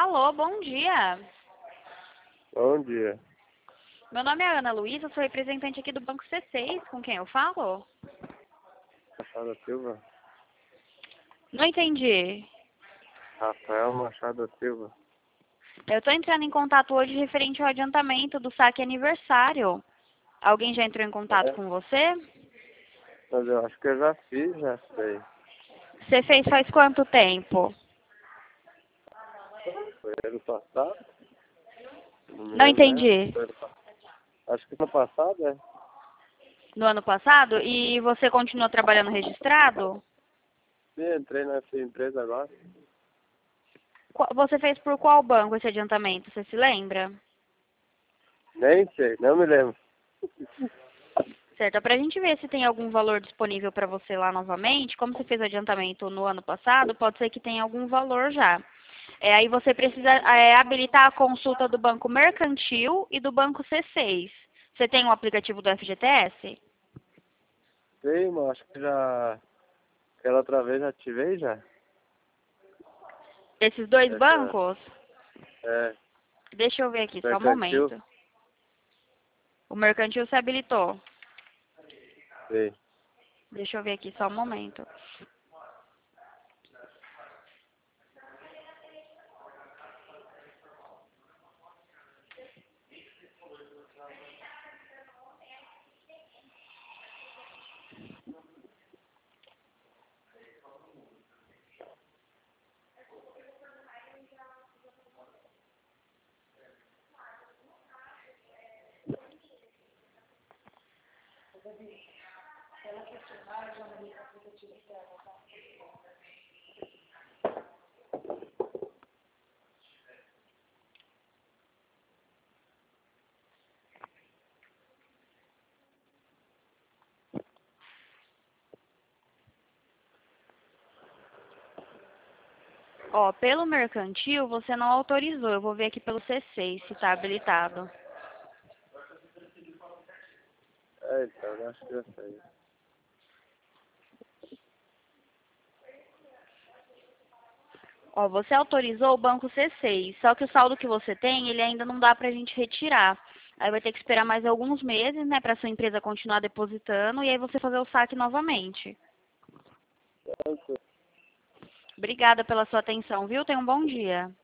Alô, bom dia. Bom dia. Meu nome é Ana Luísa, sou representante aqui do Banco C6. Com quem eu falo? Machado Silva. Não entendi. Rafael Machado Silva. Eu estou entrando em contato hoje referente ao adiantamento do saque aniversário. Alguém já entrou em contato É, com você? mas eu acho que eu já fiz, já sei. Você fez faz quanto tempo? Foi ano passado? Não me Não lembro, né? entendi. Acho que ano passado, é. No ano passado? E você continuou trabalhando registrado? Sim, entrei nessa empresa agora. Você fez por qual banco esse adiantamento? Você se lembra? Nem sei, não me lembro. Certo, é para a gente ver se tem algum valor disponível para você lá novamente. Como você fez o adiantamento no ano passado, pode ser que tenha algum valor já. Aí você precisa habilitar a consulta do Banco Mercantil e do Banco C6. Você tem o aplicativo do FGTS? Sei, mas acho que já... Aquela outra vez já ativei já. Esses dois Essa... bancos? É, Deixa eu ver aqui, só um mercantil. momento. O Mercantil se habilitou. Sei. Deixa eu ver aqui, só um momento. Ó, pelo Mercantil você não autorizou. Eu vou ver aqui pelo C6 se está habilitado. É, então, eu acho que já sei. Ó, você autorizou o banco C6, só que o saldo que você tem, ele ainda não dá pra gente retirar. Aí vai ter que esperar mais alguns meses, né, pra sua empresa continuar depositando e aí você fazer o saque novamente. Então, Obrigada pela sua atenção, viu? Tenha um bom dia.